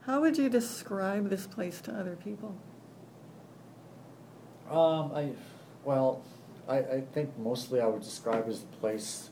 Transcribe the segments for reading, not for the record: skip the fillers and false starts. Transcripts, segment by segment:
How would you describe this place to other people? Well, I think mostly I would describe as the place,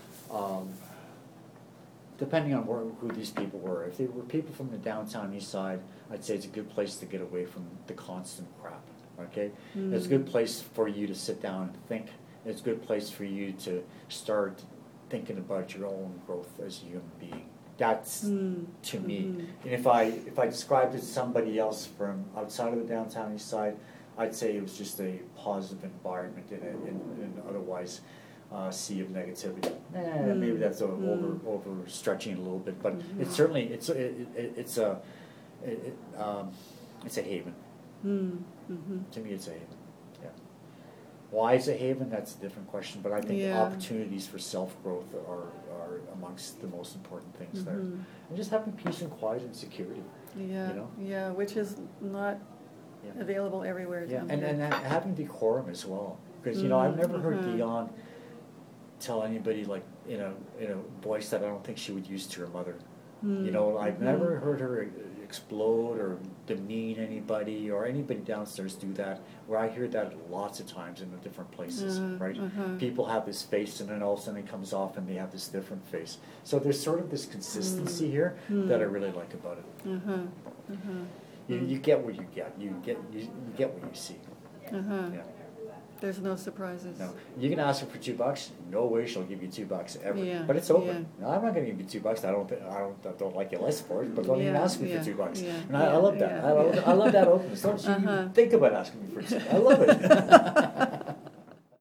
depending on who these people were. If they were people from the downtown east side, I'd say it's a good place to get away from the constant crap, okay? It's a good place for you to sit down and think. It's a good place for you to start thinking about your own growth as a human being. That's to me. And if I described it to somebody else from outside of the downtown east side, I'd say it was just a positive environment in an otherwise sea of negativity. Maybe that's overstretching it a little bit, but it's certainly it's a haven. To me, it's a haven. Yeah. Why it's a haven? That's a different question. But I think opportunities for self-growth are amongst the most important things there, and just having peace and quiet and security. Yeah. You know? Yeah, which is not available everywhere. Yeah, and having decorum as well, because I've never heard Dion tell anybody like in a voice that I don't think she would use to her mother. I've never heard her explode or demean anybody or anybody downstairs do that. Where I hear that lots of times in the different places, right? People have this face, and then all of a sudden it comes off, and they have this different face. So there's sort of this consistency here that I really like about it. You get what you get. You get what you see. Yeah. There's no surprises. No, you can ask her for $2. No way she'll give you $2 ever. Yeah. But it's open. No, I'm not going to give you $2. I don't like you less for it. But don't even ask me for $2. Yeah. And I love that. I love that openness. Don't you even think about asking me for $2. I love it.